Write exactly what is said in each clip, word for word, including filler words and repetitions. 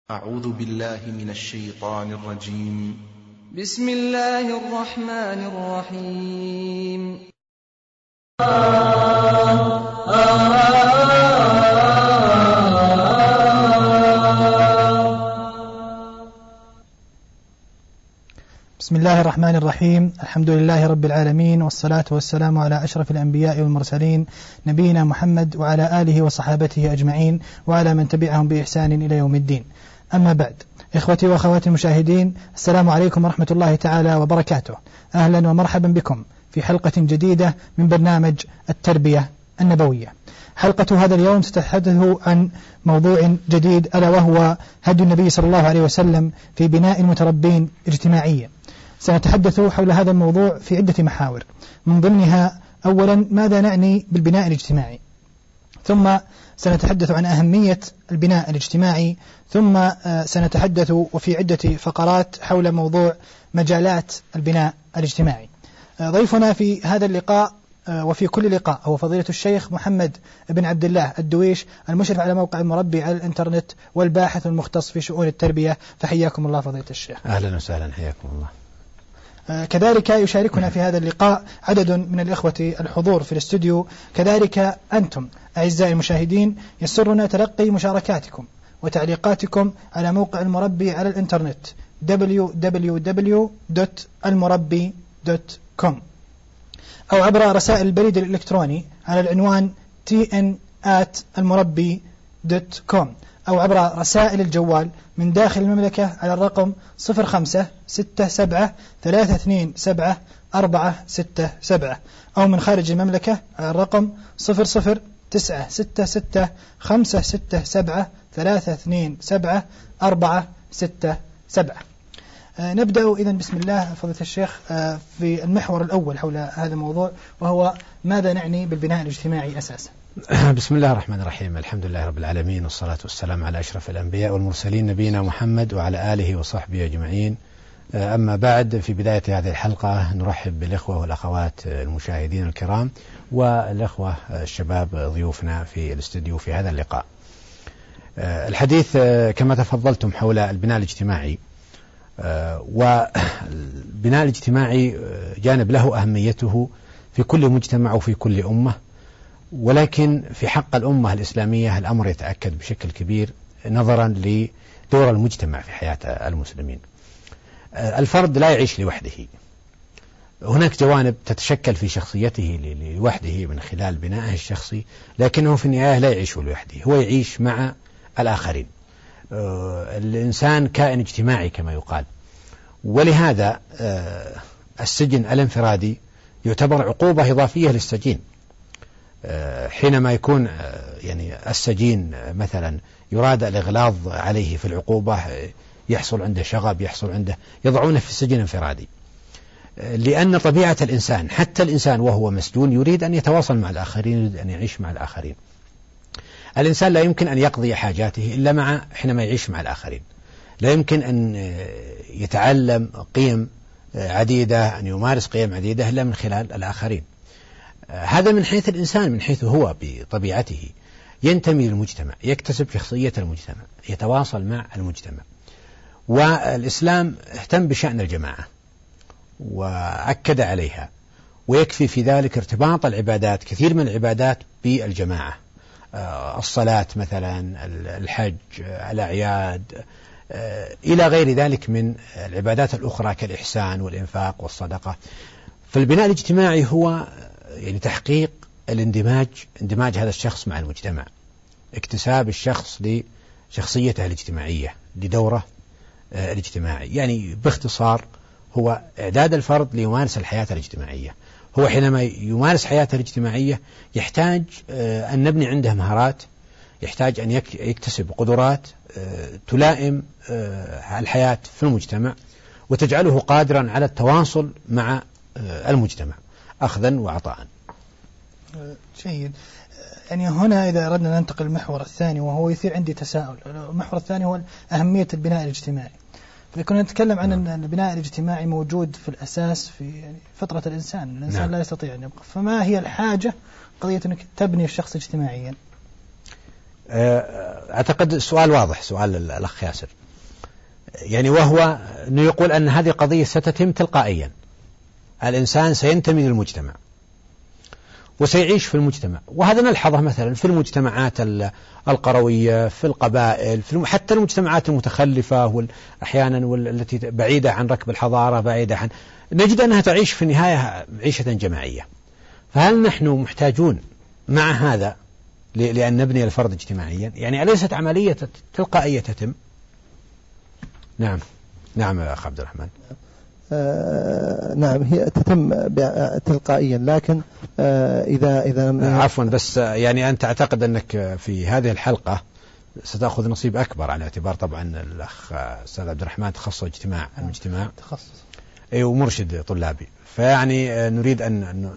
أعوذ بالله من الشيطان الرجيم. بسم الله الرحمن الرحيم. بسم الله الرحمن الرحيم. الحمد لله رب العالمين، والصلاة والسلام على أشرف الأنبياء والمرسلين، نبينا محمد وعلى آله وصحابته أجمعين، وعلى من تبعهم بإحسان إلى يوم الدين. أما بعد، إخوتي وأخواتي المشاهدين، السلام عليكم ورحمة الله تعالى وبركاته. أهلا ومرحبا بكم في حلقة جديدة من برنامج التربية النبوية. حلقة هذا اليوم ستتحدث عن موضوع جديد، ألا وهو هدي النبي صلى الله عليه وسلم في بناء المتربين اجتماعيا. سنتحدث حول هذا الموضوع في عدة محاور، من ضمنها أولا ماذا نعني بالبناء الاجتماعي، ثم سنتحدث عن أهمية البناء الاجتماعي، ثم سنتحدث وفي عدة فقرات حول موضوع مجالات البناء الاجتماعي. ضيفنا في هذا اللقاء وفي كل لقاء هو فضيلة الشيخ محمد بن عبد الله الدويش، المشرف على موقع المربي على الإنترنت والباحث المختص في شؤون التربية. فحياكم الله فضيلة الشيخ. أهلا وسهلا، حياكم الله. كذلك يشاركنا في هذا اللقاء عدد من الإخوة الحضور في الاستوديو، كذلك أنتم أعزائي المشاهدين يسرنا تلقي مشاركاتكم وتعليقاتكم على موقع المربي على الإنترنت دبليو دبليو دبليو دوت المربي دوت كوم، أو عبر رسائل البريد الإلكتروني على العنوان تي إن آت المربي دوت كوم، أو عبر رسائل الجوال من داخل المملكة على الرقم صفر خمسة ستة سبعة ثلاثة اثنين سبعة أربعة ستة سبعة، أو من خارج المملكة على الرقم صفر صفر تسعة ستة ستة خمسة ستة سبعة ثلاثة اثنين سبعة أربعة ستة سبعة. آه نبدأ إذن بسم الله فضيلة الشيخ آه في المحور الأول حول هذا الموضوع، وهو ماذا نعني بالبناء الاجتماعي أساسا. بسم الله الرحمن الرحيم. الحمد لله رب العالمين، والصلاة والسلام على أشرف الأنبياء والمرسلين، نبينا محمد وعلى آله وصحبه أجمعين. أما بعد، في بداية هذه الحلقة نرحب بالإخوة والأخوات المشاهدين الكرام والإخوة الشباب ضيوفنا في الاستوديو في هذا اللقاء. الحديث كما تفضلتم حول البناء الاجتماعي، والبناء الاجتماعي جانب له أهميته في كل مجتمع وفي كل أمة، ولكن في حق الأمة الإسلامية الأمر يتأكد بشكل كبير نظرا لدور المجتمع في حياة المسلمين. الفرد لا يعيش لوحده، هناك جوانب تتشكل في شخصيته لوحده من خلال بنائه الشخصي، لكنه في النهاية لا يعيش لوحده، هو يعيش مع الآخرين. الإنسان كائن اجتماعي كما يقال، ولهذا السجن الانفرادي يعتبر عقوبة إضافية للسجين. حينما يكون يعني السجين مثلا يراد الإغلاظ عليه في العقوبة، يحصل عنده شغب، يحصل عنده يضعونه في السجن انفرادي، لأن طبيعة الإنسان، حتى الإنسان وهو مسجون، يريد أن يتواصل مع الآخرين، يريد أن يعيش مع الآخرين. الإنسان لا يمكن أن يقضي حاجاته إلا مع حينما يعيش مع الآخرين، لا يمكن أن يتعلم قيم عديدة، أن يمارس قيم عديدة إلا من خلال الآخرين. هذا من حيث الإنسان، من حيث هو بطبيعته ينتمي للمجتمع، يكتسب شخصية المجتمع، يتواصل مع المجتمع. والإسلام اهتم بشأن الجماعة وأكد عليها، ويكفي في ذلك ارتباط العبادات، كثير من العبادات بالجماعة، الصلاة مثلا، الحج، الأعياد، إلى غير ذلك من العبادات الأخرى كالإحسان والإنفاق والصدقة. فالبناء الاجتماعي هو يعني تحقيق الاندماج، اندماج هذا الشخص مع المجتمع، اكتساب الشخص لشخصيته الاجتماعية، لدوره الاجتماعي. يعني باختصار هو إعداد الفرد ليمارس الحياة الاجتماعية. هو حينما يمارس حياته الاجتماعية يحتاج أن نبني عنده مهارات، يحتاج أن يكتسب قدرات تلائم الحياة في المجتمع وتجعله قادرا على التواصل مع المجتمع أخذا وعطاء. جيد. يعني هنا إذا أردنا ننتقل المحور الثاني، وهو يثير عندي تساؤل. المحور الثاني هو أهمية البناء الاجتماعي. فكنا نتكلم عن أن البناء الاجتماعي موجود في الأساس في يعني فطرة الإنسان، الإنسان نعم. لا يستطيع أن يبقى. فما هي الحاجة قضية أنك تبني الشخص اجتماعيا؟ أعتقد السؤال واضح، سؤال الأخ ياسر، يعني وهو أنه يقول أن هذه قضية ستتم تلقائيا، الإنسان سينتمي للمجتمع وسيعيش في المجتمع، وهذا نلحظه مثلا في المجتمعات القروية، في القبائل، في حتى المجتمعات المتخلفة وأحيانا والتي بعيدة عن ركب الحضارة، بعيدة عن، نجد أنها تعيش في النهاية عيشة جماعية. فهل نحن محتاجون مع هذا لأن نبني الفرد اجتماعيا؟ يعني أليست عملية تلقائية تتم؟ نعم نعم يا أخ عبد الرحمن. آه نعم هي تتم تلقائيا، لكن آه إذا إذا عفوا بس يعني أنت تعتقد أنك في هذه الحلقة ستأخذ نصيب أكبر، على اعتبار طبعا الأخ أستاذ عبد الرحمن تخصص اجتماع المجتمع تخصص أي ومرشد طلابي، فيعني نريد أن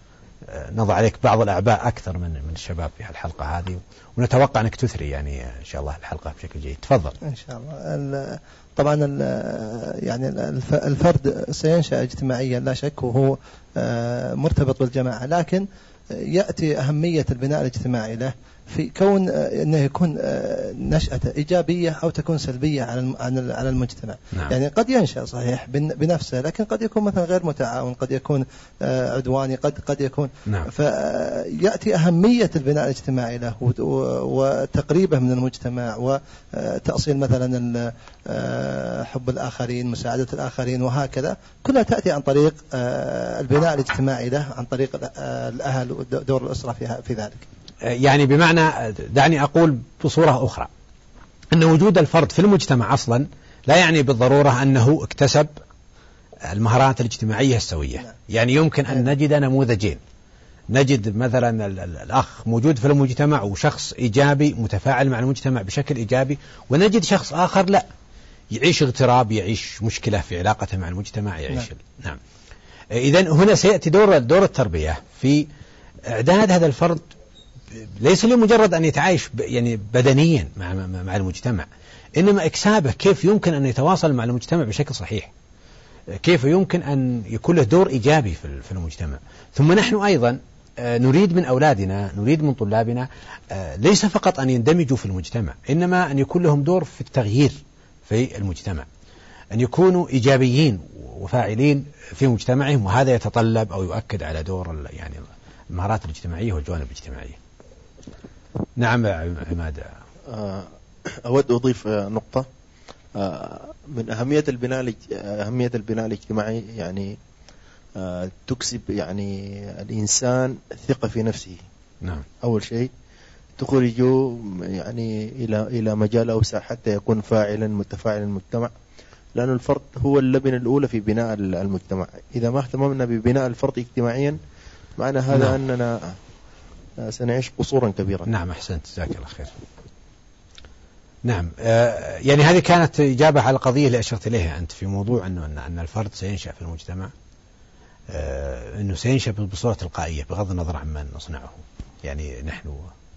نضع عليك بعض الأعباء أكثر من من الشباب في الحلقة هذه، ونتوقع أنك تثري يعني إن شاء الله الحلقة بشكل جيد. تفضل. إن شاء الله. طبعا يعني الفرد سينشأ اجتماعيا لا شك، وهو مرتبط بالجماعة، لكن يأتي أهمية البناء الاجتماعي له في كون أنه يكون نشأة إيجابية أو تكون سلبية على على المجتمع. نعم. يعني قد ينشأ صحيح بنفسه، لكن قد يكون مثلا غير متعاون، قد يكون عدواني، قد قد يكون. نعم. فيأتي أهمية البناء الاجتماعي له وتقريبه من المجتمع، وتأصيل مثلا حب الآخرين، مساعدة الآخرين، وهكذا كلها تأتي عن طريق البناء الاجتماعي له، عن طريق الأهل ودور الأسرة في ذلك. يعني بمعنى، دعني أقول بصورة أخرى، أن وجود الفرد في المجتمع أصلا لا يعني بالضرورة أنه اكتسب المهارات الاجتماعية السوية. يعني يمكن أن نجد نموذجين، نجد مثلا الأخ موجود في المجتمع وشخص إيجابي متفاعل مع المجتمع بشكل إيجابي، ونجد شخص آخر لا، يعيش اغتراب، يعيش مشكلة في علاقته مع المجتمع، يعيش. نعم, نعم. إذن هنا سيأتي دور دور التربية في إعداد هذا الفرد، ليس لمجرد أن يتعايش يعني بدنيا مع مع المجتمع، إنما إكسابه كيف يمكن أن يتواصل مع المجتمع بشكل صحيح، كيف يمكن أن يكون له دور إيجابي في المجتمع. ثم نحن أيضا نريد من أولادنا، نريد من طلابنا ليس فقط أن يندمجوا في المجتمع، إنما أن يكون لهم دور في التغيير في المجتمع، أن يكونوا إيجابيين وفاعلين في مجتمعهم، وهذا يتطلب أو يؤكد على دور يعني المهارات الاجتماعية والجوانب الاجتماعية. نعم عماد. أود أضيف نقطة من أهمية البناء أهمية البناء الاجتماعي، يعني تكسب يعني الإنسان ثقة في نفسه. نعم. أول شيء تخرجه يعني إلى إلى مجال أوسع حتى يكون فاعلا متفاعلا المجتمع، لأن الفرد هو اللبنة الأولى في بناء المجتمع. إذا ما اهتممنا ببناء الفرد اجتماعيا، معنى هذا نعم. أننا سنعيش قصورا كبيرا. نعم أحسنت، جزاك الله خير. نعم آه يعني هذه كانت إجابة على القضية اللي أشرت إليها أنت في موضوع أنه أن الفرد سينشأ في المجتمع، آه أنه سينشأ بصورة تلقائية بغض النظر عما نصنعه. يعني نحن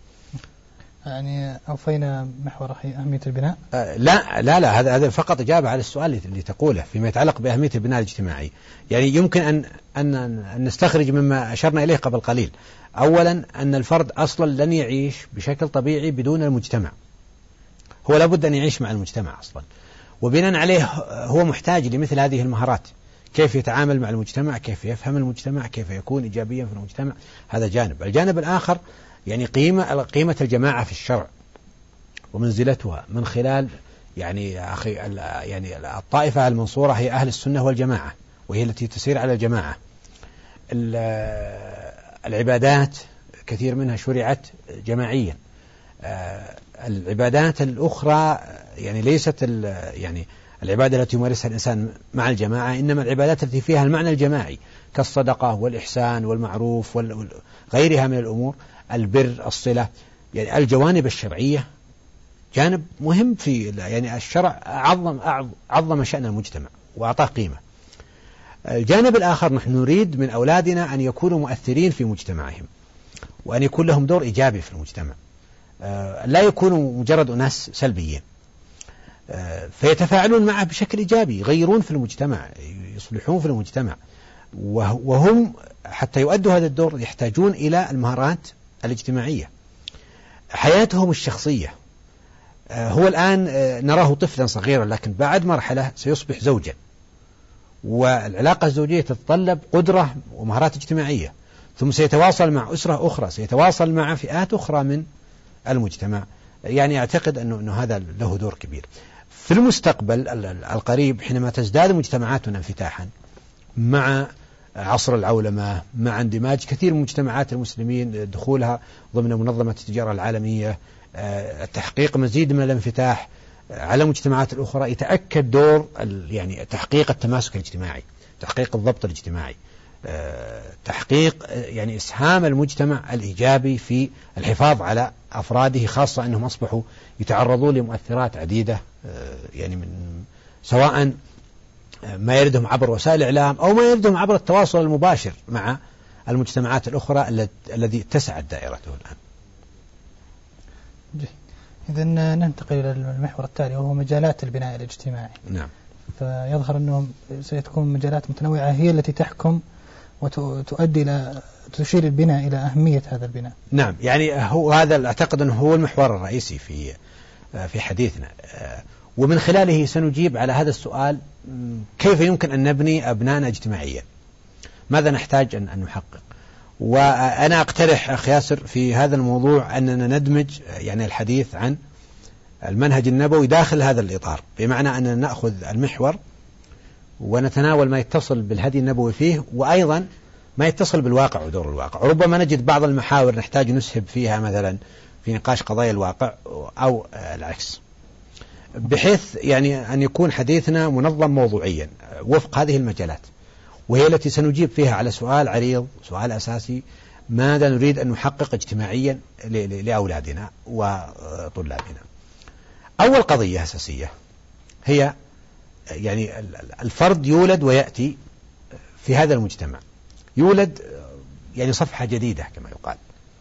يعني أوفينا محور أهمية البناء. آه لا لا لا هذا هذا فقط إجابة على السؤال اللي تقوله فيما يتعلق بأهمية البناء الاجتماعي. يعني يمكن أن أن أن نستخرج مما أشرنا إليه قبل قليل، أولا أن الفرد أصلا لن يعيش بشكل طبيعي بدون المجتمع، هو لابد أن يعيش مع المجتمع أصلا، وبناء عليه هو محتاج لمثل هذه المهارات، كيف يتعامل مع المجتمع، كيف يفهم المجتمع، كيف يكون إيجابيا في المجتمع. هذا جانب. الجانب الآخر يعني قيمة قيمة الجماعة في الشرع ومنزلتها من خلال يعني أخي يعني الطائفة المنصورة هي أهل السنة والجماعة، وهي التي تسير على الجماعة. العبادات كثير منها شرعت جماعيا، العبادات الأخرى يعني ليست يعني العبادة التي يمارسها الإنسان مع الجماعة، إنما العبادات التي فيها المعنى الجماعي كالصدقة والإحسان والمعروف وغيرها من الأمور، البر، الصلة. يعني الجوانب الشرعية جانب مهم في يعني الشرع عظم عظم شأن المجتمع وأعطاه قيمة. الجانب الآخر نحن نريد من أولادنا أن يكونوا مؤثرين في مجتمعهم، وأن يكون لهم دور إيجابي في المجتمع، لا يكونوا مجرد أناس سلبيين، فيتفاعلون معه بشكل إيجابي، يغيرون في المجتمع، يصلحون في المجتمع. وهم حتى يؤدوا هذا الدور يحتاجون إلى المهارات الاجتماعية. حياتهم الشخصية. هو الآن نراه طفلا صغيرا، لكن بعد مرحلة سيصبح زوجا، والعلاقة الزوجية تتطلب قدرة ومهارات اجتماعية، ثم سيتواصل مع أسرة أخرى، سيتواصل مع فئات أخرى من المجتمع. يعني أعتقد أنه, أنه هذا له دور كبير في المستقبل القريب، حينما تزداد مجتمعاتنا انفتاحا مع عصر العولمة، مع اندماج كثير من مجتمعات المسلمين، دخولها ضمن منظمة التجارة العالمية، تحقيق مزيد من الانفتاح على المجتمعات الأخرى، يتأكد دور يعني تحقيق التماسك الاجتماعي، تحقيق الضبط الاجتماعي، تحقيق يعني إسهام المجتمع الإيجابي في الحفاظ على أفراده، خاصة أنهم أصبحوا يتعرضون لمؤثرات عديدة، يعني من سواء ما يردهم عبر وسائل الإعلام أو ما يردهم عبر التواصل المباشر مع المجتمعات الأخرى الذي اتسعت دائرته الآن. إذن ننتقل إلى المحور التالي وهو مجالات البناء الاجتماعي. نعم. فيظهر أنه سيتكون مجالات متنوعة هي التي تحكم وتؤدي إلى تشير البناء إلى أهمية هذا البناء. نعم، يعني هو هذا أعتقد أنه هو المحور الرئيسي في في حديثنا، ومن خلاله سنجيب على هذا السؤال: كيف يمكن أن نبني أبناءنا اجتماعيا؟ ماذا نحتاج أن نحقق؟ وأنا أقترح أخي ياسر في هذا الموضوع أننا ندمج يعني الحديث عن المنهج النبوي داخل هذا الإطار، بمعنى أننا نأخذ المحور ونتناول ما يتصل بالهدي النبوي فيه، وأيضا ما يتصل بالواقع ودور الواقع. ربما نجد بعض المحاور نحتاج نسهب فيها مثلا في نقاش قضايا الواقع أو العكس، بحيث يعني أن يكون حديثنا منظم موضوعيا وفق هذه المجالات، وهي التي سنجيب فيها على سؤال عريض، سؤال أساسي: ماذا نريد أن نحقق اجتماعيا لأولادنا وطلابنا؟ أول قضية أساسية هي يعني الفرد يولد ويأتي في هذا المجتمع، يولد يعني صفحة جديدة كما يقال،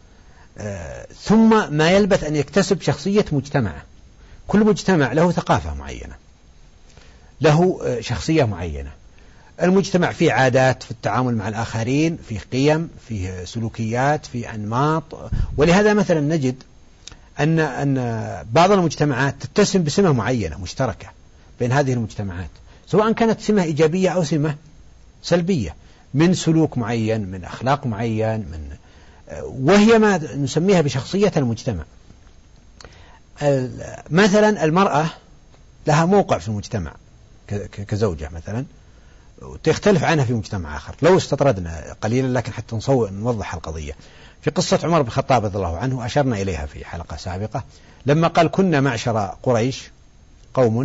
ثم ما يلبث أن يكتسب شخصية مجتمعه. كل مجتمع له ثقافة معينة، له شخصية معينة. المجتمع فيه عادات في التعامل مع الآخرين، فيه قيم، فيه سلوكيات، فيه أنماط، ولهذا مثلا نجد أن أن بعض المجتمعات تتسم بسمة معينة مشتركة بين هذه المجتمعات، سواء كانت سمة إيجابية أو سمة سلبية، من سلوك معين، من أخلاق معين، من وهي ما نسميها بشخصية المجتمع. مثلا المرأة لها موقع في المجتمع كزوجة مثلا، تختلف عنها في مجتمع آخر. لو استطردنا قليلا لكن حتى نوضح القضية، في قصة عمر بن الخطاب رضي الله عنه أشرنا إليها في حلقة سابقة، لما قال: كنا معشر قريش قوم.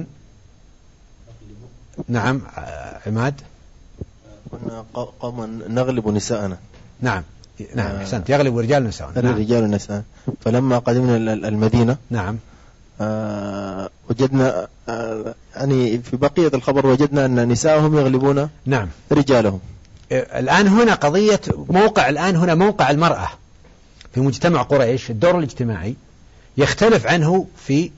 نعم عماد. كنا قوما نغلب نساءنا. نعم نعم أحسنت، يغلب رجال نساءنا. نعم. رجال نساء. فلما قدمنا المدينة نعم آه وجدنا آه يعني في بقية الخبر وجدنا أن نساءهم يغلبون نعم رجالهم. الآن هنا قضية موقع، الآن هنا موقع المرأة في مجتمع قريش، الدور الاجتماعي يختلف عنه في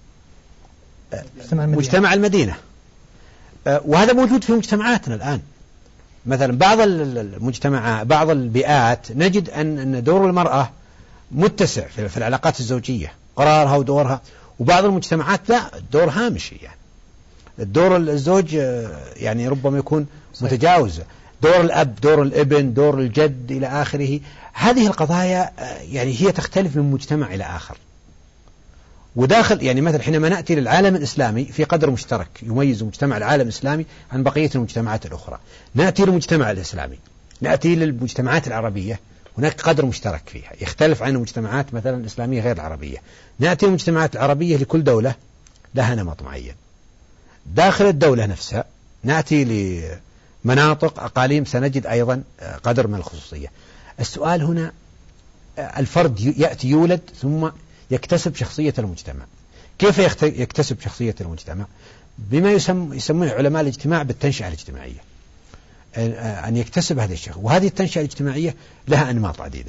مجتمع المدينة، وهذا موجود في مجتمعاتنا الآن. مثلا بعض المجتمعات، بعض البيئات نجد أن دور المرأة متسع في العلاقات الزوجية، قرارها ودورها، وبعض المجتمعات لا، الدور هامشي، يعني الدور الزوج يعني ربما يكون متجاوز، دور الأب، دور الابن، دور الجد إلى آخره. هذه القضايا يعني هي تختلف من مجتمع إلى آخر. وداخل يعني مثلا حينما نأتي للعالم الإسلامي في قدر مشترك يميز مجتمع العالم الإسلامي عن بقية المجتمعات الأخرى. نأتي للمجتمع الإسلامي، نأتي للمجتمعات العربية، هناك قدر مشترك فيها يختلف عن المجتمعات مثلا الإسلامية غير العربية. نأتي للمجتمعات العربية، لكل دولة لها نمط معين. داخل الدولة نفسها نأتي لمناطق، أقاليم، سنجد أيضا قدر من الخصوصية. السؤال هنا: الفرد يأتي يولد ثم يكتسب شخصية المجتمع. كيف يكتسب شخصية المجتمع؟ بما يسمونه علماء الاجتماع بالتنشئة الاجتماعية، أن يكتسب هذه الشخص. وهذه التنشئة الاجتماعية لها أنماط عديدة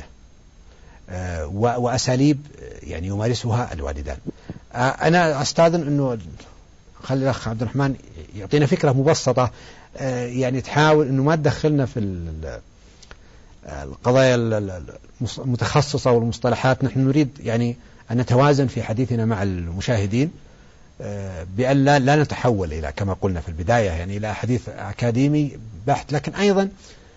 وأساليب يعني يمارسها الوالدان. أنا أستاذن أنه خلي الأخ عبد الرحمن يعطينا فكرة مبسطة، يعني تحاول أنه ما تدخلنا في القضايا المتخصصة والمصطلحات. نحن نريد يعني أن نتوازن في حديثنا مع المشاهدين بأن لا, لا نتحول إلى كما قلنا في البداية يعني إلى حديث أكاديمي بحت، لكن أيضا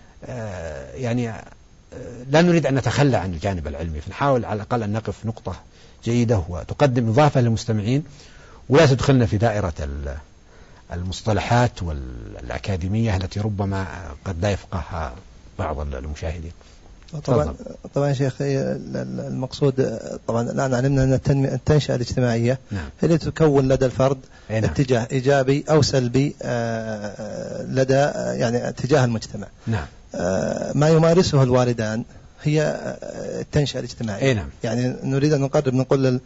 يعني لا نريد أن نتخلى عن الجانب العلمي، فنحاول على الأقل أن نقف نقطة جيدة وتقدم إضافة للمستمعين ولا تدخلنا في دائرة المصطلحات والأكاديمية التي ربما قد لا يفقهها بعض المشاهدين. طبعا طبعا شيخ المقصود طبعا الآن علمنا أن التنشئة الاجتماعية نعم. هي التي تكون لدى الفرد نعم. اتجاه إيجابي أو سلبي لدى يعني اتجاه المجتمع. نعم. ما يمارسه الوالدان هي التنشئة الاجتماعية. نعم. يعني نريد أن نقرب نقول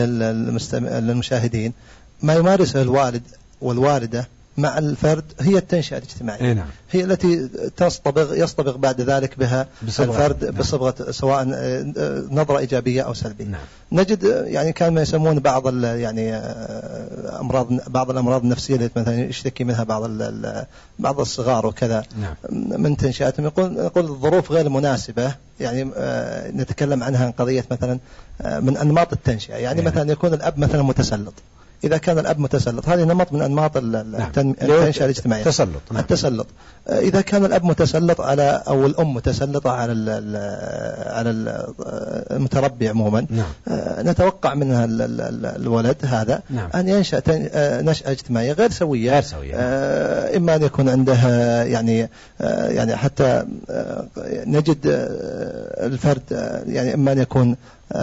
للمشاهدين ما يمارسه الوالد والوالدة مع الفرد هي التنشئة الاجتماعية. نعم. هي التي تصطبغ يصطبغ بعد ذلك بها بصبغة. الفرد نعم. بصبغة سواء نظرة إيجابية أو سلبية. نعم. نجد يعني كان ما يسمون بعض يعني أمراض بعض الأمراض النفسية التي مثلا يشتكي منها بعض بعض الصغار وكذا. نعم. من تنشئتهم يقول نقول الظروف غير مناسبة، يعني نتكلم عنها قضية مثلا من أنماط التنشئة، يعني نعم. مثلا يكون الأب مثلا متسلط. إذا كان الأب متسلط هذه نمط من أنماط التنشئة الاجتماعية. التسلط. نعم. التسلط. إذا كان الأب متسلط على أو الأم متسلطة على على المتربي عموما. نعم. نتوقع منها الولد هذا نعم. أن ينشأ نشأة اجتماعية غير سوية. غير سوية. إما أن يكون عنده يعني يعني حتى نجد الفرد يعني إما أن يكون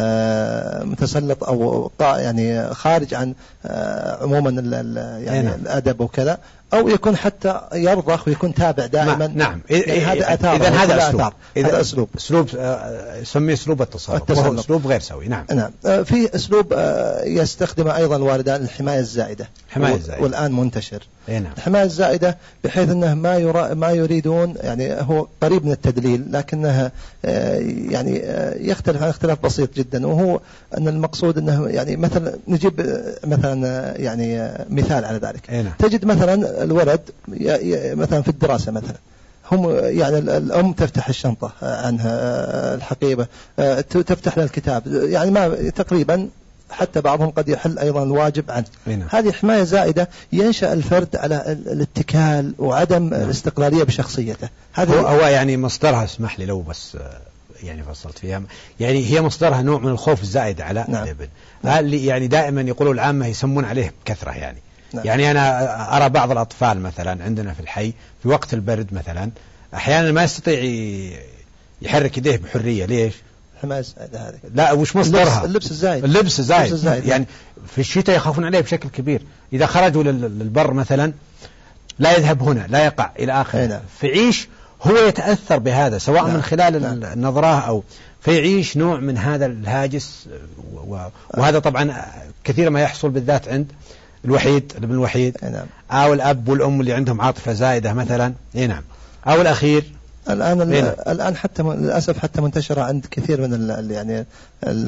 متسلط أو يعني خارج عن عموما يعني نعم. الأدب وكذا، أو يكون حتى يرضخ ويكون تابع دائما. نعم. يعني هذا أثار. إذا هذا أسلوب. هذا أسلوب. أسلوب يسميه أسلوب التصرف. وهو أسلوب غير سوي. نعم. نعم. في أسلوب يستخدمه أيضا الوالدان، الحماية الزائدة. الحماية الزائدة. والآن منتشر. نعم. الحماية الزائدة بحيث أنه ما يرى ما يريدون، يعني هو قريب من التدليل لكنها يعني يختلف عن اختلاف بسيط جدا، وهو أن المقصود أنه يعني مثلا نجيب مثلا يعني مثال على ذلك. نعم. تجد مثلا الولد مثلا في الدراسة مثلا هم يعني الأم تفتح الشنطة عنها الحقيبة، تفتح له الكتاب، يعني ما تقريبا حتى بعضهم قد يحل أيضا الواجب عنه. نعم. هذه حماية زائدة ينشأ الفرد على الاتكال وعدم نعم. الاستقلالية بشخصيته. هذا هو, هو يعني مصدرها، اسمح لي لو بس يعني فصلت فيها، يعني هي مصدرها نوع من الخوف الزائد على نعم. الابن. نعم. يعني دائما يقولوا العامة يسمون عليه بكثرة يعني. نعم. يعني أنا أرى بعض الأطفال مثلا عندنا في الحي في وقت البرد مثلا أحيانا ما يستطيع يحرك يديه بحرية. ليش؟ حماية زائدة هذه. لا، وش مصدرها؟ اللبس الزايد. اللبس الزايد. الزايد. يعني في الشتاء يخافون عليه بشكل كبير، إذا خرجوا للبر مثلا لا يذهب هنا، لا يقع إلى آخره. نعم. فيعيش هو يتأثر بهذا سواء نعم. من خلال نعم. النظرة أو فيعيش نوع من هذا الهاجس، وهذا طبعا كثير ما يحصل بالذات عند الوحيد، الابن الوحيد. نعم. أو الأب والأم اللي عندهم عاطفة زائدة مثلا. إيه نعم. أو الأخير. الآن الآن حتى للأسف حتى منتشرة عند كثير من ال يعني ال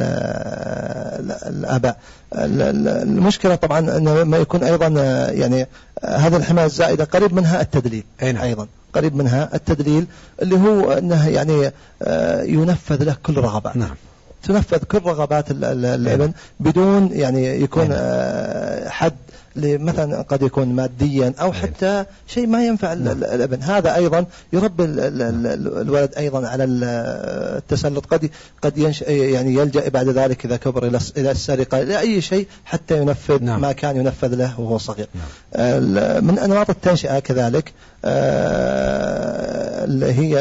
الآباء. المشكلة طبعا أنه ما يكون أيضا يعني هذا الحماية الزائدة قريب منها التدليل. نعم. أيضا قريب منها التدليل اللي هو أنه يعني ينفذ له كل رغبات. نعم. تنفذ كل رغبات الابن بدون يعني يكون نعم. حد مثلا قد يكون ماديا أو حتى شيء ما ينفع نعم. الابن. هذا أيضا يربي الولد أيضا على التسلط، قد قد ينشأ يعني يلجأ بعد ذلك إذا كبر إلى إلى السرقة، إلى أي شيء حتى ينفذ نعم. ما كان ينفذ له وهو صغير. نعم. من أنماط التنشئة كذلك اللي هي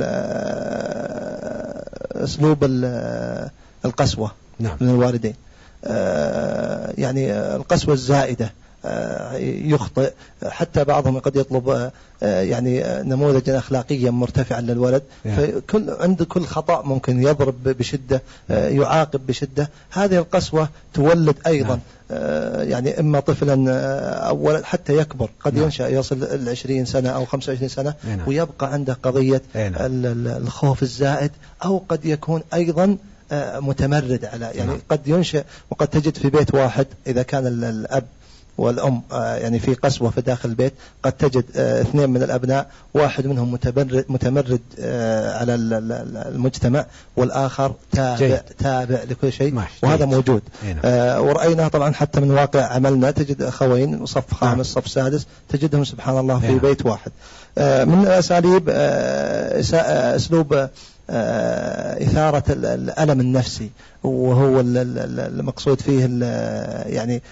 أسلوب القسوة نعم. من الوالدين، يعني القسوة الزائدة، يخطئ حتى بعضهم قد يطلب يعني نموذجا أخلاقيا مرتفعا للولد، فكل عند كل خطأ ممكن يضرب بشدة، يعاقب بشدة. هذه القسوة تولد أيضا يعني إما طفلا أو ولد حتى يكبر، قد ينشأ يصل العشرين سنة أو خمسة وعشرين سنة ويبقى عنده قضية الخوف الزائد، أو قد يكون أيضا متمرد على يعني قد ينشأ. وقد تجد في بيت واحد إذا كان الأب والأم يعني في قسوة في داخل البيت، قد تجد اثنين من الأبناء واحد منهم متمرد, متمرد على المجتمع والآخر تابع, تابع لكل شيء، وهذا موجود. ورأيناه طبعا حتى من واقع عملنا، تجد أخوين صف خامس صف سادس تجدهم سبحان الله في بيت واحد. من أساليب أسلوب إثارة الألم النفسي، وهو المقصود فيه يعني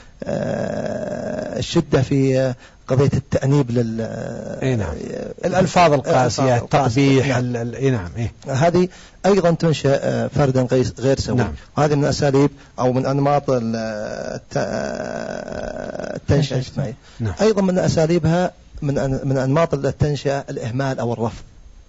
الشدة في قضية التأنيب لل إيه نعم. الألفاظ القاسية، التقبيح. نعم. إيه نعم. إيه. هذه أيضا تنشأ فردا غير سوي. نعم. وهذه من أساليب أو من أنماط التنشئة الاجتماعية. نعم. أيضا من أساليبها من من أنماط التنشئة الإهمال أو الرفض.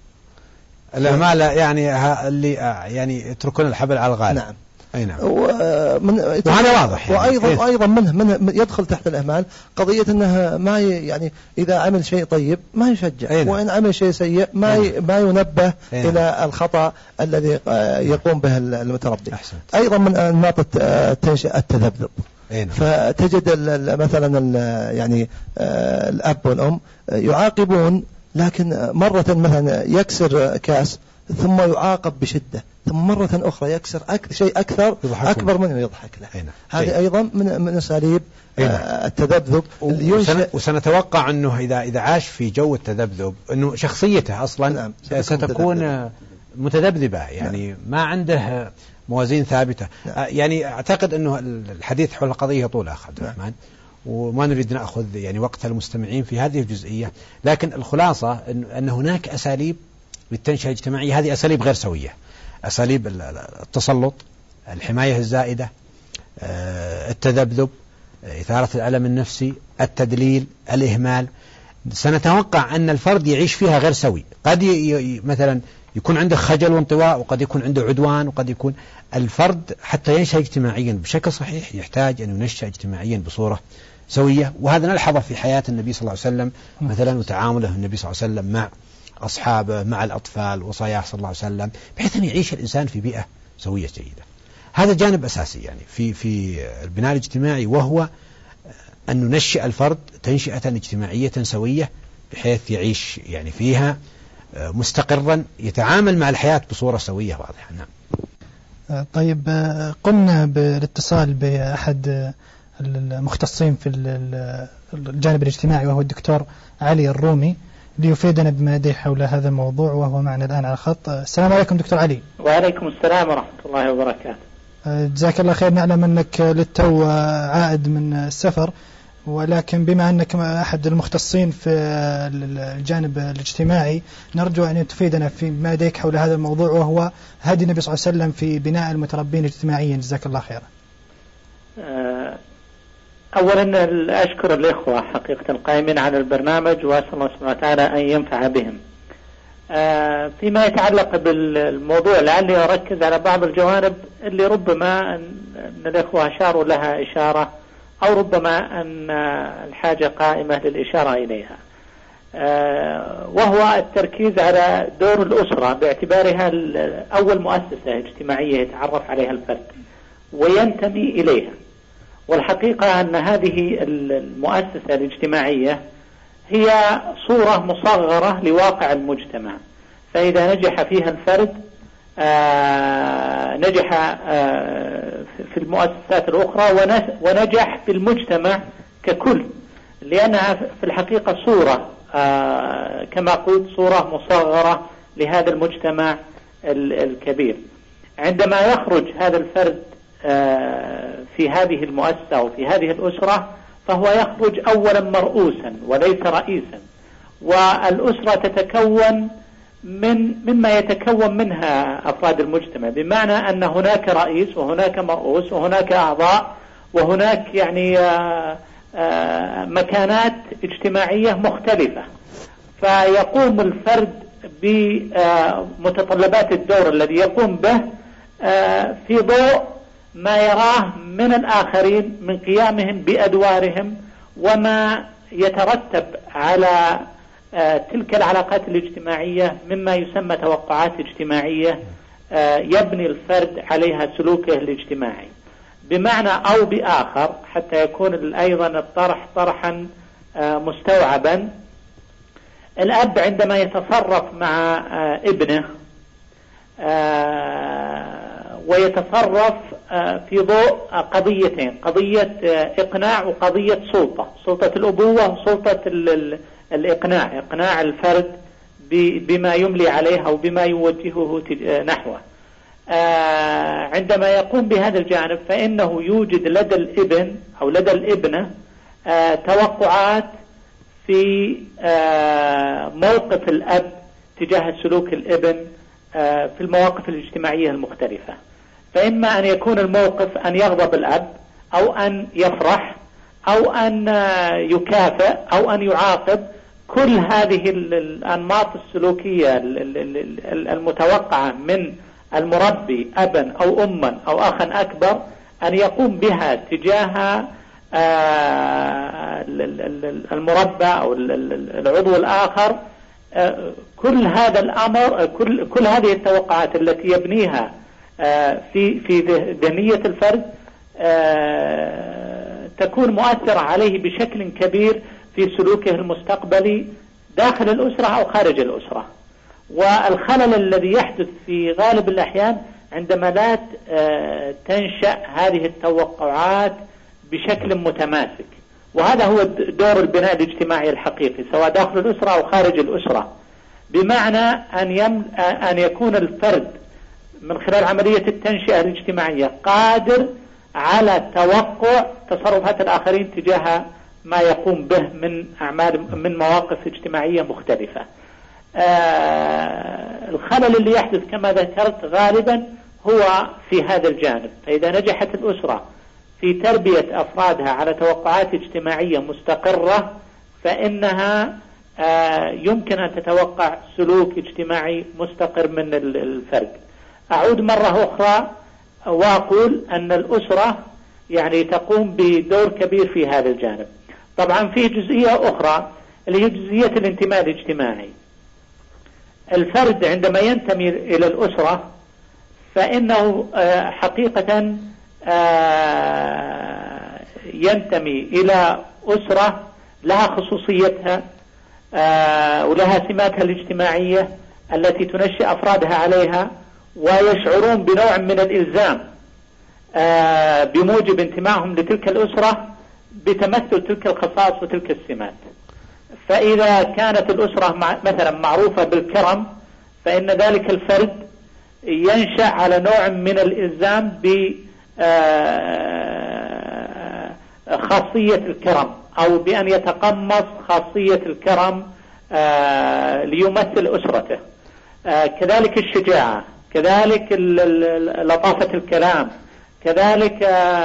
الإهمال يعني اللي يعني يتركون الحبل على الغالب. نعم. أي نعم. ومن وهذا واضح يعني. وأيضا إيه؟ أيضا من, من يدخل تحت الإهمال قضية أنه ما يعني إذا عمل شيء طيب ما يشجع، أي نعم. وإن عمل شيء سيء ما ي... ما ينبه أي إلى نعم. الخطأ الذي يقوم به المتربي. أحسنت. أيضا من أنماط التنشئة التذبذب. نعم. فتجد مثلا يعني الأب والأم يعاقبون، لكن مرة مثلا يكسر كاس ثم يعاقب بشدة، ثم مرة أخرى يكسر أك... شيء أكثر أكبر منه يضحك له. هذه أيضا من من أساليب التذبذب. وسن... وسنتوقع أنه إذا إذا عاش في جو التذبذب أنه شخصيته أصلا نعم. ستكون متذبذبة، يعني نعم. ما عنده موازين ثابتة. نعم. يعني أعتقد أنه الحديث حول القضية طول أخ عبد الرحمن، نعم. وما نريد نأخذ يعني وقت المستمعين في هذه الجزئية، لكن الخلاصة أن هناك أساليب للتنشئة الاجتماعية، هذه أساليب غير سوية، أساليب التسلط، الحماية الزائدة، التذبذب، إثارة الألم النفسي، التدليل، الإهمال. سنتوقع أن الفرد يعيش فيها غير سوي، قد ي... مثلا يكون عنده خجل وانطواء، وقد يكون عنده عدوان، وقد يكون الفرد حتى ينشأ اجتماعيا بشكل صحيح يحتاج أن ينشأ اجتماعيا بصورة سوية. وهذا نلحظه في حياة النبي صلى الله عليه وسلم مثلا، وتعامله النبي صلى الله عليه وسلم مع أصحابه، مع الأطفال، وصاياه صلى الله عليه وسلم، بحيث أن يعيش الإنسان في بيئة سوية جيدة. هذا جانب أساسي يعني في في البناء الاجتماعي، وهو أن ننشئ الفرد تنشئة اجتماعية سوية بحيث يعيش يعني فيها مستقرا، يتعامل مع الحياة بصورة سوية واضحة. نعم. طيب، قمنا بالاتصال بأحد المختصين في الجانب الاجتماعي وهو الدكتور علي الرومي ليفيدنا بما لديه حول هذا الموضوع، وهو معنا الآن على الخط. السلام عليكم دكتور علي. وعليكم السلام ورحمة الله وبركاته. جزاك الله خير. نعلم أنك للتو عائد من السفر، ولكن بما أنك أحد المختصين في الجانب الاجتماعي نرجو أن تفيدنا في ما لديك حول هذا الموضوع، وهو هدي النبي صلى الله عليه وسلم في بناء المتربين اجتماعيا. جزاك الله خيرا. أولا أشكر الإخوة حقيقة القائمين على البرنامج، وأسأل الله سبحانه وتعالى أن ينفع بهم. فيما يتعلق بالموضوع لعلي أركز على بعض الجوانب اللي ربما أن الإخوة أشاروا لها إشارة، أو ربما أن الحاجة قائمة للإشارة إليها، وهو التركيز على دور الأسرة باعتبارها أول مؤسسة اجتماعية يتعرف عليها الفرد وينتمي إليها. والحقيقة أن هذه المؤسسة الاجتماعية هي صورة مصغرة لواقع المجتمع، فإذا نجح فيها الفرد آه نجح آه في المؤسسات الأخرى، ونجح في المجتمع ككل، لأنها في الحقيقة صورة آه كما قلت صورة مصغرة لهذا المجتمع الكبير. عندما يخرج هذا الفرد آه في هذه المؤسسة وفي هذه الأسرة، فهو يخرج أولا مرؤوسا وليس رئيسا، والأسرة تتكون من مما يتكون منها أفراد المجتمع، بمعنى أن هناك رئيس وهناك مرؤوس وهناك أعضاء وهناك يعني آآ آآ مكانات اجتماعية مختلفة، فيقوم الفرد بمتطلبات الدور الذي يقوم به في ضوء ما يراه من الآخرين من قيامهم بأدوارهم، وما يترتب على تلك العلاقات الاجتماعية مما يسمى توقعات اجتماعية يبني الفرد عليها سلوكه الاجتماعي. بمعنى أو بآخر حتى يكون أيضا الطرح طرحا مستوعبا. الأب عندما يتصرف مع ابنه ويتصرف في ضوء قضيتين، قضية إقناع وقضية سلطة، سلطة الأبوة وسلطة الإقناع، إقناع الفرد بما يملي عليه أو بما يوجهه نحوه. عندما يقوم بهذا الجانب فإنه يوجد لدى الابن أو لدى الابنة توقعات في موقف الأب تجاه سلوك الابن في المواقف الاجتماعية المختلفة. فإما أن يكون الموقف أن يغضب الأب أو أن يفرح أو أن يكافئ أو أن يعاقب. كل هذه الأنماط السلوكية المتوقعة من المربي أبا أو أما أو أخا أكبر أن يقوم بها تجاه المربى أو العضو الآخر. كل هذا الأمر، كل كل هذه التوقعات التي يبنيها في في ذهنية الفرد تكون مؤثرة عليه بشكل كبير في سلوكه المستقبلي داخل الأسرة أو خارج الأسرة. والخلل الذي يحدث في غالب الأحيان عندما لا تنشأ هذه التوقعات بشكل متماسك، وهذا هو دور البناء الاجتماعي الحقيقي سواء داخل الأسرة أو خارج الأسرة، بمعنى أن يم أن يكون الفرد من خلال عملية التنشئة الاجتماعية قادر على توقع تصرفات الآخرين تجاه ما يقوم به من أعمال من مواقف اجتماعية مختلفة. آه الخلل اللي يحدث كما ذكرت غالبا هو في هذا الجانب. فإذا نجحت الأسرة في تربية أفرادها على توقعات اجتماعية مستقرة فإنها آه يمكن أن تتوقع سلوك اجتماعي مستقر من الفرد. أعود مرة أخرى وأقول أن الأسرة يعني تقوم بدور كبير في هذا الجانب. طبعا في جزئية أخرى اللي هي جزئية الانتماء الاجتماعي. الفرد عندما ينتمي إلى الأسرة فإنه حقيقة ينتمي إلى أسرة لها خصوصيتها ولها سماتها الاجتماعية التي تنشئ أفرادها عليها، ويشعرون بنوع من الإلزام بموجب انتمائهم لتلك الأسرة بتمثل تلك الخصائص وتلك السمات. فإذا كانت الأسرة مثلا معروفة بالكرم فإن ذلك الفرد ينشأ على نوع من الإلزام بخاصية الكرم أو بأن يتقمص خاصية الكرم ليمثل أسرته. كذلك الشجاعة، كذلك لطافة الكلام، كذلك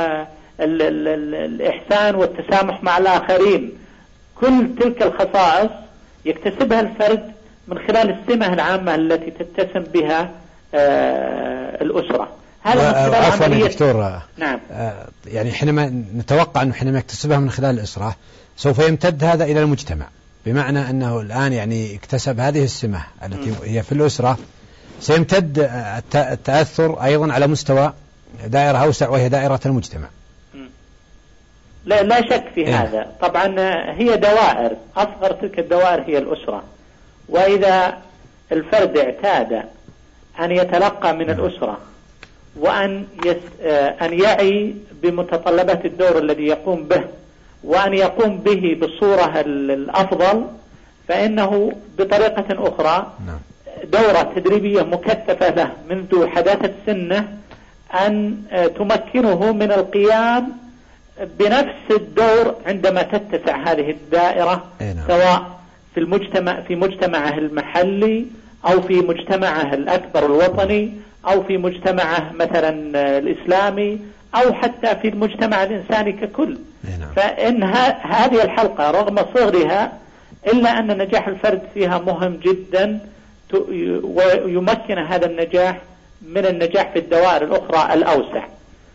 الإحسان والتسامح مع الآخرين. كل تلك الخصائص يكتسبها الفرد من خلال السمة العامة التي تتسم بها الأسرة. هذا من عفوا يا دكتور. نعم. يعني حينما نتوقع أنه حينما يكتسبها من خلال الأسرة سوف يمتد هذا إلى المجتمع، بمعنى أنه الآن يعني اكتسب هذه السمة التي م. هي في الأسرة، سيمتد التأثر أيضا على مستوى دائرة أوسع وهي دائرة المجتمع. لا لا شك في إيه؟ هذا طبعا هي دوائر، أصغر تلك الدوائر هي الأسرة. وإذا الفرد اعتاد أن يتلقى من الأسرة وأن يس... أن يعي بمتطلبات الدور الذي يقوم به وأن يقوم به بالصورة الأفضل، فإنه بطريقة أخرى دورة تدريبية مكثفة له منذ حداثة سنه أن تمكنه من القيام بنفس الدور عندما تتسع هذه الدائرة، سواء في المجتمع في مجتمعه المحلي أو في مجتمعه الأكبر الوطني أو في مجتمعه مثلا الإسلامي أو حتى في المجتمع الإنساني ككل. فإن هذه الحلقة رغم صغرها إلا أن نجاح الفرد فيها مهم جدا، ويمكن هذا النجاح من النجاح في الدوائر الأخرى الأوسع.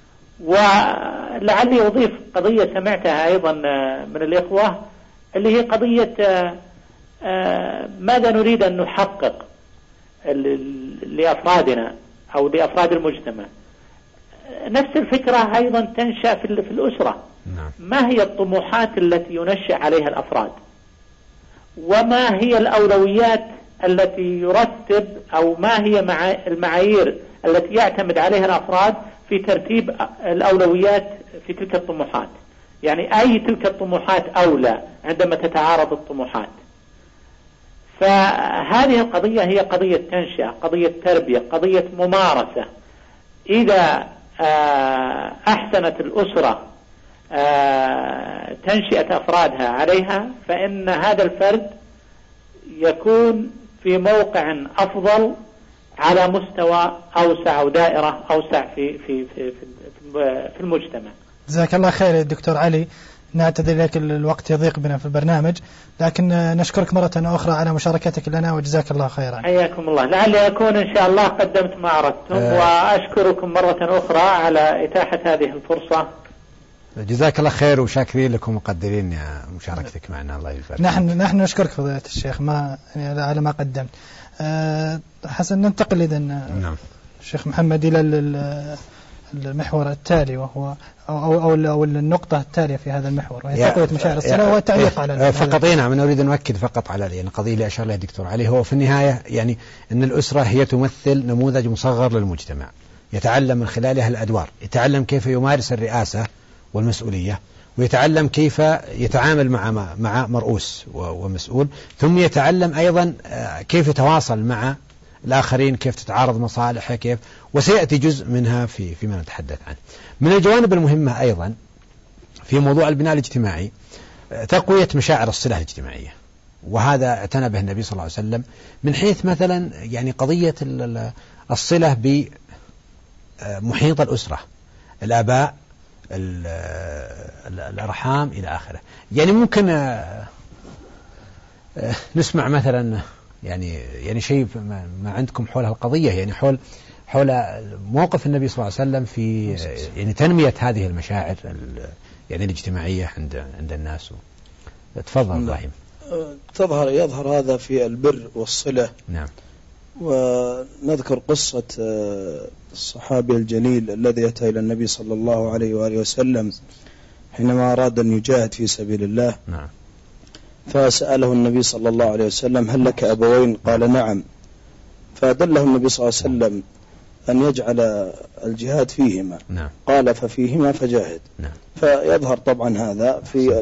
ولعلي أضيف قضية سمعتها أيضا من الإخوة اللي هي قضية ماذا نريد أن نحقق لأفرادنا أو لأفراد المجتمع. نفس الفكرة أيضا تنشأ في الأسرة. ما هي الطموحات التي ينشأ عليها الأفراد، وما هي الأولويات التي يرتب، أو ما هي المعايير التي يعتمد عليها الأفراد في ترتيب الأولويات في تلك الطموحات. يعني أي تلك الطموحات أولى عندما تتعارض الطموحات. فهذه القضية هي قضية تنشئة، قضية تربية، قضية ممارسة. إذا أحسنت الأسرة تنشئة أفرادها عليها، فإن هذا الفرد يكون في موقع أفضل على مستوى أوسع أو دائرة أوسع في في في في المجتمع. جزاك الله خير يا دكتور علي. نعتذر لك الوقت يضيق بنا في البرنامج، لكن نشكرك مرة أخرى على مشاركتك لنا وجزاك الله خيرا. حياكم الله. لعلي أكون إن شاء الله قدمت ما أردتم، أه وأشكركم مرة أخرى على إتاحة هذه الفرصة. جزاك الله خير وشاكرين لكم ومقدرين مشاركتك معنا. الله يبارك. نحن نحن نشكرك فضيلة الشيخ ما يعني على ما قدمت. أه حسن، ننتقل إذن نعم الشيخ محمد إلى المحور التالي، وهو أو, أو, أو النقطة التالية في هذا المحور، وهي تقوية مشاعر الصلاة والتعليق على فقط. نعم، أنا أريد أن أؤكد فقط على يعني القضية اللي أشار لها الدكتور علي. هو في النهاية يعني أن الأسرة هي تمثل نموذج مصغر للمجتمع، يتعلم من خلالها الأدوار، يتعلم كيف يمارس الرئاسة والمسؤولية، ويتعلم كيف يتعامل مع مع مرؤوس ومسؤول، ثم يتعلم أيضا كيف يتواصل مع الآخرين، كيف تتعارض مصالحه، كيف، وسيأتي جزء منها في فيما نتحدث عنه. من الجوانب المهمة أيضا في موضوع البناء الاجتماعي تقوية مشاعر الصلة الاجتماعية، وهذا اعتنى به النبي صلى الله عليه وسلم من حيث مثلا يعني قضية الصلة بمحيط الأسرة، الآباء، الأرحام إلى آخره. يعني ممكن نسمع مثلا يعني يعني شيء ما عندكم حول هالقضية، يعني حول حول موقف النبي صلى الله عليه وسلم في يعني تنمية هذه المشاعر يعني الاجتماعية عند عند الناس. تفضل إبراهيم. تظهر يظهر هذا في البر والصلة. نعم. ونذكر قصة الصحابي الجليل الذي أتى إلى النبي صلى الله عليه وآله وسلم حينما أراد أن يجاهد في سبيل الله. نعم. فسأله النبي صلى الله عليه وسلم: هل لك أبوين؟ قال: نعم. فدله النبي صلى الله عليه وسلم أن يجعل الجهاد فيهما. نعم. قال: ففيهما فجاهد. نعم. فيظهر طبعا هذا في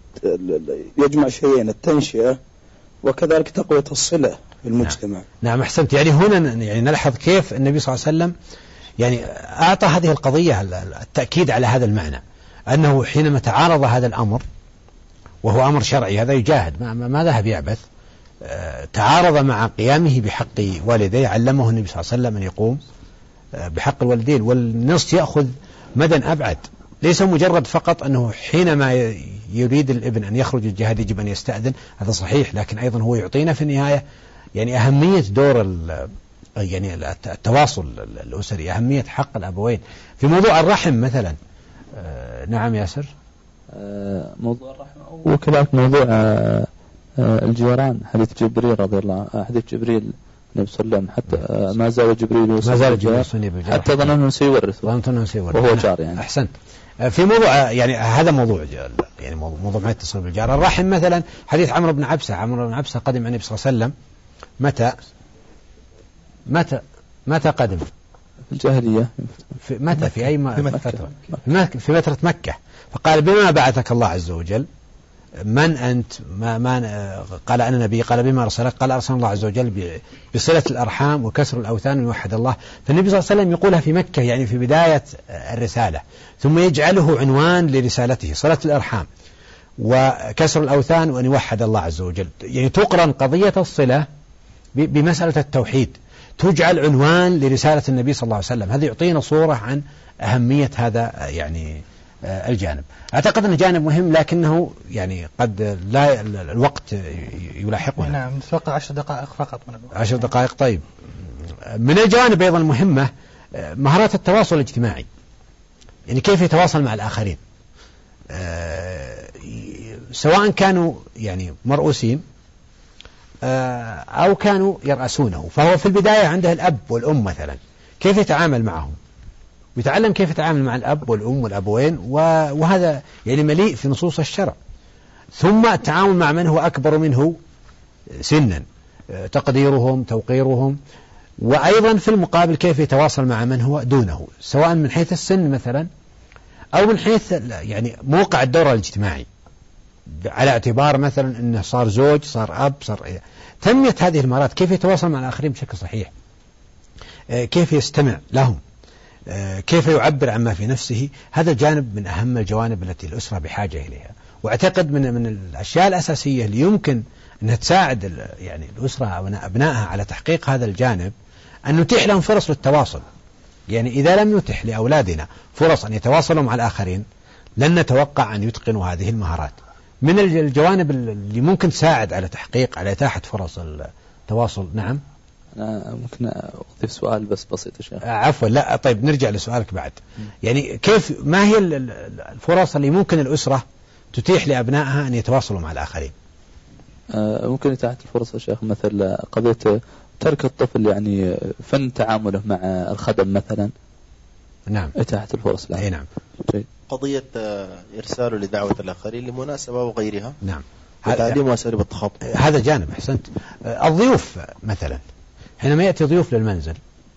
يجمع شيئين: التنشئة وكذلك تقوية الصلة في المجتمع. نعم. نعم، أحسنت. يعني هنا يعني نلحظ كيف النبي صلى الله عليه وسلم يعني أعطى هذه القضية التأكيد على هذا المعنى، أنه حينما تعارض هذا الأمر وهو أمر شرعي، هذا يجاهد، ما, ما ذهب يعبث، أه تعارض مع قيامه بحق والديه، علمه النبي صلى الله عليه وسلم أن يقوم أه بحق الوالدين. والنص يأخذ مدى أبعد، ليس مجرد فقط أنه حينما يريد الابن أن يخرج الجهاد يجب أن يستأذن، هذا صحيح، لكن أيضا هو يعطينا في النهاية يعني أهمية دور يعني التواصل الأسري، أهمية حق الأبوين في موضوع الرحم مثلا. أه نعم ياسر. موضوع الرحمة وكذلك موضوع الجيران، حديث جبريل رضي الله عنه، حديث جبريل النبي صلى الله عليه وسلم حتى ما زال جبريل ما زال جبريل حتى ظن أنه سيورث وهو جار. يعني أحسنت. في موضوع يعني هذا موضوع يعني موضوع ما يتصل بالجار. الرحم مثلا حديث عمرو بن عبسة، عمرو بن عبسة قدم النبي صلى الله عليه وسلم متى متى متى قدم؟ في الجاهلية. في متى في أي فترة؟ في فترة مكة. فقال: بما بعثك الله عز وجل؟ من أنت؟ ما, ما قال: أنا نبي. قال: بما أرسلك؟ قال: أرسل الله عز وجل بصلة الأرحام وكسر الأوثان ويوحد الله. فالنبي صلى الله عليه وسلم يقولها في مكة، يعني في بداية الرسالة، ثم يجعله عنوان لرسالته: صلة الأرحام وكسر الأوثان وأن يوحد الله عز وجل. يعني تقرن قضية الصلة بمسألة التوحيد، تجعل عنوان لرسالة النبي صلى الله عليه وسلم. هذا يعطينا صورة عن أهمية هذا يعني الجانب. أعتقد أنه جانب مهم، لكنه يعني قد لا الوقت يلاحقنا. نعم، نتوقع عشر دقائق فقط من الوقت. عشر دقائق. طيب، من الجوانب أيضا المهمة مهارات التواصل الاجتماعي، يعني كيف يتواصل مع الآخرين، سواء كانوا يعني مرؤوسين أو كانوا يرأسونه. فهو في البداية عنده الأب والأم مثلا، كيف يتعامل معهم ويتعلم كيف يتعامل مع الأب والأم والأبوين، وهذا يعني مليء في نصوص الشرع. ثم التعامل مع من هو أكبر منه سنا، تقديرهم، توقيرهم، وأيضا في المقابل كيف يتواصل مع من هو دونه، سواء من حيث السن مثلا أو من حيث يعني موقع الدور الاجتماعي، على اعتبار مثلا أنه صار زوج، صار أب، صار إيه. تنمية هذه المهارات، كيف يتواصل مع الآخرين بشكل صحيح، كيف يستمع لهم، كيف يعبر عما في نفسه، هذا جانب من أهم الجوانب التي الأسرة بحاجة إليها. وأعتقد من من الأشياء الأساسية اللي يمكن أنها تساعد يعني الأسرة أو أبنائها على تحقيق هذا الجانب أن نتيح لهم فرص للتواصل. يعني إذا لم نتح لأولادنا فرص أن يتواصلوا مع الآخرين لن نتوقع أن يتقنوا هذه المهارات. من الجوانب اللي ممكن تساعد على تحقيق على إتاحة فرص التواصل. نعم، أنا ممكن أضيف سؤال بس بسيط يا شيخ. عفوا، لا طيب نرجع لسؤالك بعد. يعني كيف، ما هي الفرص اللي ممكن الأسرة تتيح لأبنائها أن يتواصلوا مع الآخرين؟ ممكن إتاحة الفرصة يا شيخ، مثل قضية ترك الطفل يعني فن تعامله مع الخدم مثلا. نعم، إتاحة الفرص له. أي نعم. جيد. قضية إرساله لدعوة الآخرين لمناسبة وغيرها. نعم، وتعليم أساليب التخاطب، هذا جانب. أحسنت. الضيوف مثلا، حينما يأتي ضيوف للمنزل،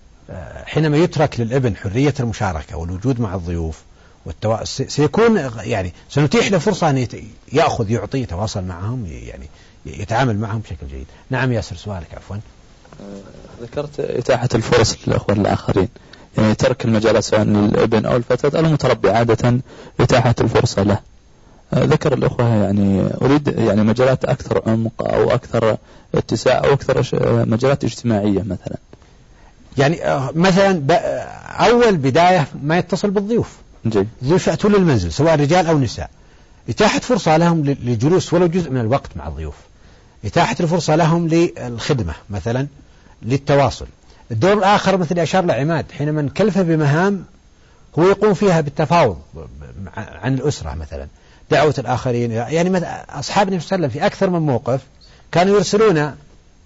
حينما يترك للابن حرية المشاركة والوجود مع الضيوف والتوا... سيكون يعني سنتيح له فرصة أن يأخذ يعطي يتواصل معهم، يعني يتعامل معهم بشكل جيد. نعم ياسر، سؤالك. عفوا. ذكرت إتاحة الفرص للأخوة الآخرين، يعني ترك المجالات سواء للابن أو الفتاة أو المتربي، عادة إتاحة الفرصة له. ذكر الأخوة يعني أريد يعني مجالات أكثر عمق أو أكثر اتساع أو أكثر مجالات اجتماعية مثلا. يعني مثلا أول بداية ما يتصل بالضيوف. جي. ضيوف يأتون للمنزل سواء رجال أو نساء، إتاحة فرصة لهم للجلوس ولو جزء من الوقت مع الضيوف، إتاحة الفرصة لهم للخدمة مثلا، للتواصل. الدور الآخر مثل أشار لعماد، حينما نكلفه بمهام هو يقوم فيها بالتفاوض عن الأسرة مثلا، دعوة الآخرين. يعني أصحاب النبي صلى الله عليه وسلم في أكثر من موقف كانوا يرسلون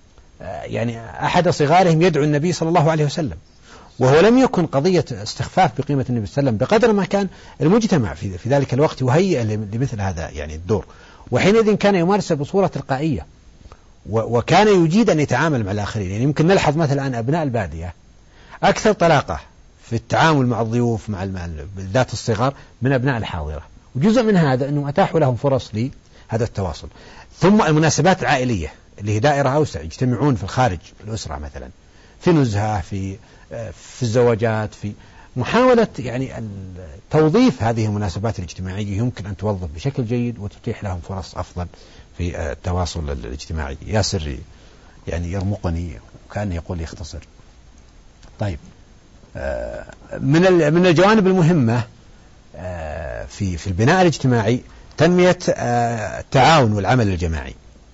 يعني أحد صغارهم يدعو النبي صلى الله عليه وسلم، وهو لم يكن قضية استخفاف بقيمة النبي صلى الله عليه وسلم بقدر ما كان المجتمع في, في ذلك الوقت يهيئ لمثل هذا يعني الدور، وحينئذ كان يمارسه بصورة تلقائية، وكان يجيد أن يتعامل مع الآخرين. يعني يمكن نلحظ مثلا أن أبناء البادية أكثر طلاقة في التعامل مع الضيوف مع بالذات الصغار من أبناء الحاضرة، وجزء من هذا أنهم أتاحوا لهم فرص لهذا التواصل. ثم المناسبات العائلية اللي هي دائرة أوسع، يجتمعون في الخارج الأسرة مثلا، في نزهة، في في الزواجات، في محاولة يعني توظيف هذه المناسبات الاجتماعية يمكن أن توظف بشكل جيد وتتيح لهم فرص أفضل في التواصل الاجتماعي. ياسر يعني يرمقني وكان يقول يختصر. طيب، من من الجوانب المهمة في في البناء الاجتماعي تنمية التعاون والعمل الجماعي.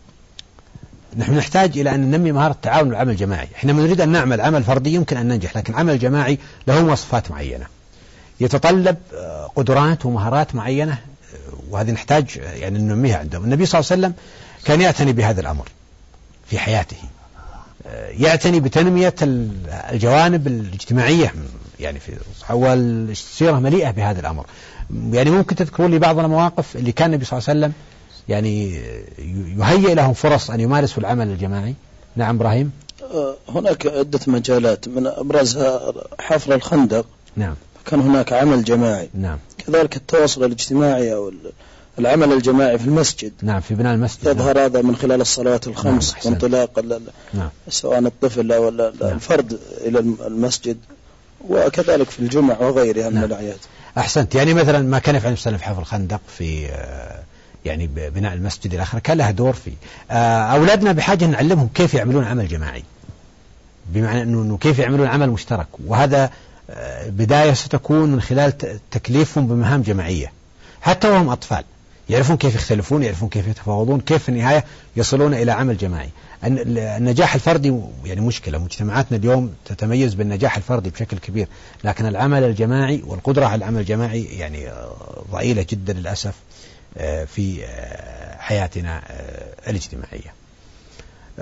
نحن نحتاج إلى أن ننمي مهارة التعاون والعمل الجماعي. حينما نريد أن نعمل عمل فردي يمكن أن ننجح، لكن العمل الجماعي له مواصفات معينة، يتطلب قدرات ومهارات معينة، وهذه نحتاج يعني ننميها عندهم. النبي صلى الله عليه وسلم كان يعتني بهذا الأمر في حياته، يعتني بتنمية الجوانب الاجتماعية، يعني في والسيرة مليئة بهذا الأمر. يعني ممكن تذكرون لي بعض المواقف اللي كان النبي صلى الله عليه وسلم يعني يهيئ لهم فرص أن يمارسوا العمل الجماعي. نعم إبراهيم. هناك عدة مجالات، من أبرزها حفر الخندق. نعم. كان هناك عمل جماعي. نعم. كذلك التواصل الاجتماعي أو العمل الجماعي في المسجد. نعم، في بناء المسجد. يظهر نعم. هذا من خلال الصلوات الخمس، نعم. وانطلاق نعم. سواء الطفل أو الفرد نعم. إلى المسجد، وكذلك في الجمع وغيرها نعم. من الأعياد. أحسنت. يعني مثلا ما كان يفعل النبي في حفر الخندق، في يعني بناء المسجد الآخر، كان لها دور فيه. أولادنا بحاجة نعلمهم كيف يعملون عمل جماعي، بمعنى أنه كيف يعملون عمل مشترك، وهذا بداية ستكون من خلال تكليفهم بمهام جماعية حتى وهم أطفال، يعرفون كيف يختلفون، يعرفون كيف يتفاوضون، كيف في النهاية يصلون إلى عمل جماعي. النجاح الفردي يعني مشكلة، مجتمعاتنا اليوم تتميز بالنجاح الفردي بشكل كبير، لكن العمل الجماعي والقدرة على العمل الجماعي يعني ضئيلة جدا للأسف في حياتنا الاجتماعية.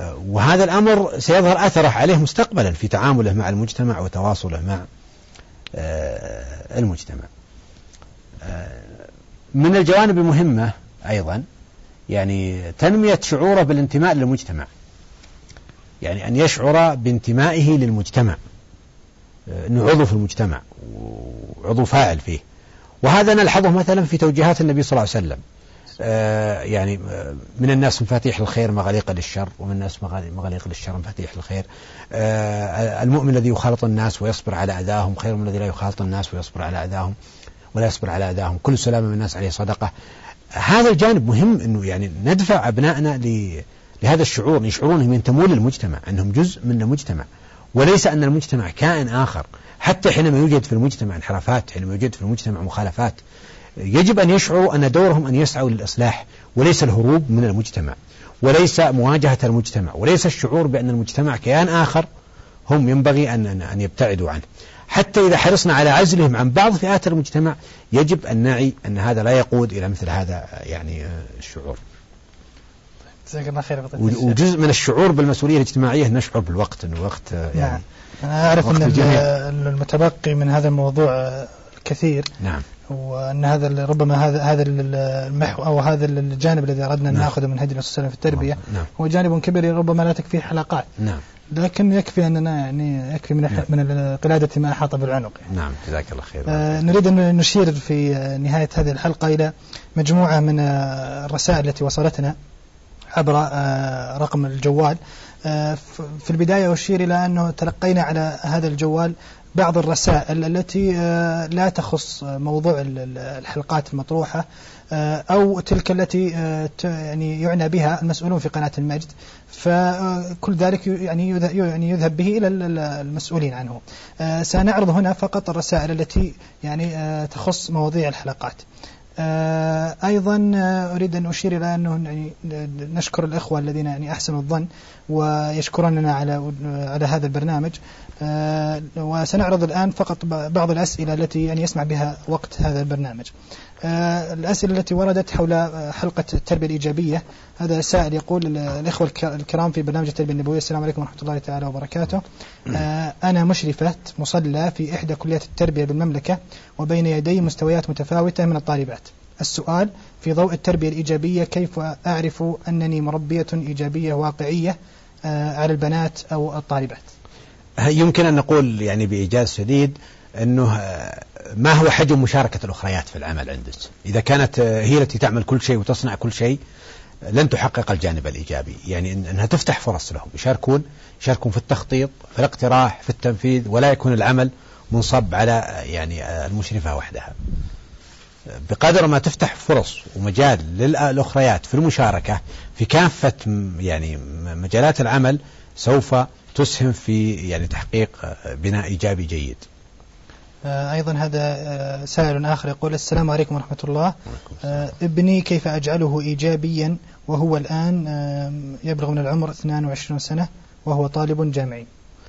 وهذا الأمر سيظهر أثره عليه مستقبلا في تعامله مع المجتمع وتواصله مع المجتمع. من الجوانب المهمة أيضا يعني تنمية شعوره بالانتماء للمجتمع، يعني أن يشعر بانتمائه للمجتمع، أنه عضو في المجتمع وعضو فاعل فيه. وهذا نلحظه مثلا في توجيهات النبي صلى الله عليه وسلم، يعني من الناس مفاتيح الخير مغاليق للشر، ومن الناس مغاليق للشر مفاتيح الخير. المؤمن الذي يخالط الناس ويصبر على أذاهم خير من الذي لا يخالط الناس ويصبر على أذاهم ولا يصبر على أذاهم، كل سلامة من الناس عليه صدقة. هذا الجانب مهم، أنه يعني ندفع أبنائنا لهذا الشعور، يشعرون أنهم ينتمون للمجتمع، أنهم جزء من المجتمع، وليس أن المجتمع كائن آخر. حتى حينما يوجد في المجتمع انحرافات، حينما يوجد في المجتمع مخالفات، يجب أن يشعروا أن دورهم أن يسعوا للإصلاح، وليس الهروب من المجتمع، وليس مواجهة المجتمع، وليس الشعور بأن المجتمع كيان آخر هم ينبغي أن أن يبتعدوا عنه. حتى إذا حرصنا على عزلهم عن بعض فئات المجتمع، يجب أن نعي أن هذا لا يقود إلى مثل هذا يعني الشعور. وجزء من الشعور بالمسؤولية الاجتماعية نشعر بالوقت، أنه وقت يعني أنا أعرف أن المتبقي من هذا الموضوع كثير. نعم. وأن هذا ربما هذا هذا المحور أو هذا الجانب الذي أردنا أن نأخذه من هدي الرسول صلى الله عليه وسلم في التربية. نعم. هو جانب كبير ربما لا تكفيه حلقات. نعم. لكن يكفي أننا يعني يكفي من نعم. من القلادة ما أحاط بالعنق. يعني. نعم. جزاك الله خير. آه نريد أن نشير في نهاية هذه الحلقة إلى مجموعة من الرسائل التي وصلتنا عبر آه رقم الجوال. آه في البداية أشير إلى أنه تلقينا على هذا الجوال بعض الرسائل التي لا تخص موضوع الحلقات المطروحة أو تلك التي يعني يعنى بها المسؤولون في قناة المجد، فكل ذلك يعني يذهب به إلى المسؤولين عنه. سنعرض هنا فقط الرسائل التي يعني تخص مواضيع الحلقات. أيضا أريد أن أشير إلى أنه يعني نشكر الإخوة الذين يعني أحسنوا الظن ويشكروننا على على هذا البرنامج. وسنعرض الآن فقط بعض الأسئلة التي يعني يسمع بها وقت هذا البرنامج. الأسئلة التي وردت حول حلقة التربية الإيجابية. هذا سائل يقول: الإخوة الكرام في برنامج التربية النبوية، السلام عليكم ورحمة الله تعالى وبركاته. أنا مشرفة مصلى في إحدى كليات التربية بالمملكة، وبين يدي مستويات متفاوتة من الطالبات. السؤال: في ضوء التربية الإيجابية كيف أعرف أنني مربية إيجابية واقعية على البنات أو الطالبات؟ يمكن أن نقول يعني بإيجاز شديد أنه ما هو حجم مشاركة الأخريات في العمل عندك. إذا كانت هي التي تعمل كل شيء وتصنع كل شيء لن تحقق الجانب الإيجابي، يعني أنها تفتح فرص لهم يشاركون يشاركون في التخطيط، في الاقتراح، في التنفيذ، ولا يكون العمل منصب على يعني المشرفة وحدها. بقدر ما تفتح فرص ومجال للأخريات في المشاركة في كافة يعني مجالات العمل، سوف تسهم في يعني تحقيق بناء إيجابي جيد. أيضا هذا سائل آخر يقول: السلام عليكم ورحمة الله. ابني كيف أجعله إيجابيا وهو الآن يبلغ من العمر اثنين وعشرين سنة وهو طالب جامعي؟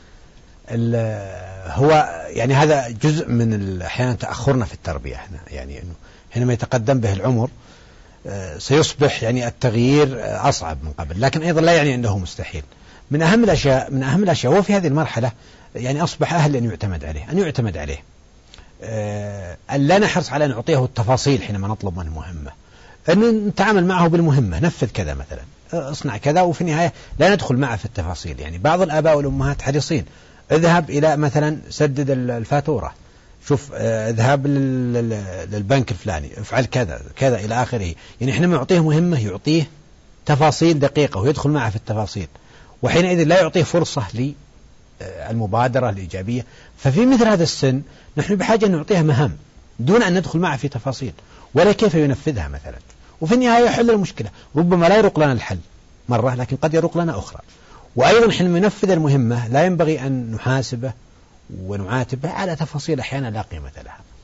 هو يعني هذا جزء من أحيانا تأخرنا في التربية هنا، يعني إنه حينما يتقدم به العمر سيصبح يعني التغيير أصعب من قبل، لكن أيضا لا يعني أنه مستحيل. من أهم الأشياء من أهم الأشياء هو في هذه المرحلة يعني أصبح أهل أن يعتمد عليه أن يعتمد عليه أن لا نحرص على أن نعطيه التفاصيل حينما نطلب منه مهمة، أن نتعامل معه بالمهمة، نفذ كذا مثلا، اصنع كذا، وفي النهاية لا ندخل معه في التفاصيل. يعني بعض الآباء والأمهات حريصين: اذهب إلى مثلا سدد الفاتورة، شوف اذهب للبنك الفلاني، افعل كذا كذا إلى آخره. يعني حينما يعطيه مهمة يعطيه تفاصيل دقيقة ويدخل معه في التفاصيل، وحينئذ لا يعطيه فرصة للمبادرة الإيجابية. ففي مثل هذا السن نحن بحاجة أن نعطيه مهام دون أن ندخل معه في تفاصيل ولا كيف ينفذها مثلا، وفي النهاية يحل المشكلة. ربما لا يرق لنا الحل مرة، لكن قد يرق لنا أخرى. وأيضا حينما ننفذ المهمة لا ينبغي أن نحاسبه ونعاتبه على تفاصيل أحيانا لا قيمة لها.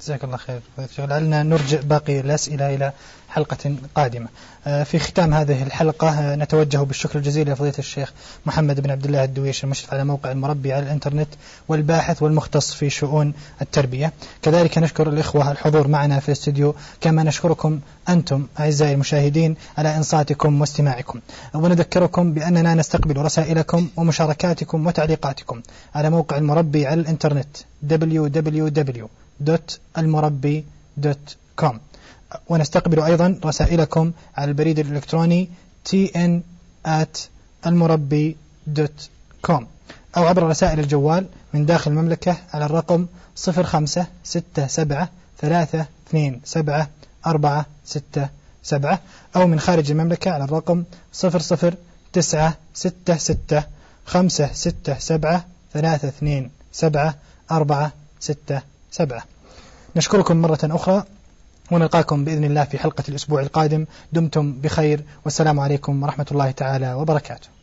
جزاك الله خير. لعلنا نرجع باقي الأسئلة إلى حلقة قادمة. في ختام هذه الحلقة نتوجه بالشكر الجزيل لفضيلة الشيخ محمد بن عبد الله الدويش المشرف على موقع المربي على الإنترنت والباحث والمختص في شؤون التربية. كذلك نشكر الإخوة الحضور معنا في الاستوديو، كما نشكركم أنتم أعزائي المشاهدين على إنصاتكم واستماعكم. ونذكركم بأننا نستقبل رسائلكم ومشاركاتكم وتعليقاتكم على موقع المربي على الإنترنت دبليو دبليو دبليو دوت المربي دوت كوم، ونستقبل أيضا رسائلكم على البريد الإلكتروني تي إن آت المربي دوت كوم، أو عبر رسائل الجوال من داخل المملكة على الرقم صفر خمسة ستة سبعة ثلاثة اثنين سبعة أربعة ستة سبعة، أو من خارج المملكة على الرقم صفر صفر تسعة ستة ستة خمسة ستة سبعة ثلاثة اثنين سبعة أربعة ستة سبعة. نشكركم مرة أخرى ونلقاكم بإذن الله في حلقة الأسبوع القادم. دمتم بخير، والسلام عليكم ورحمة الله تعالى وبركاته.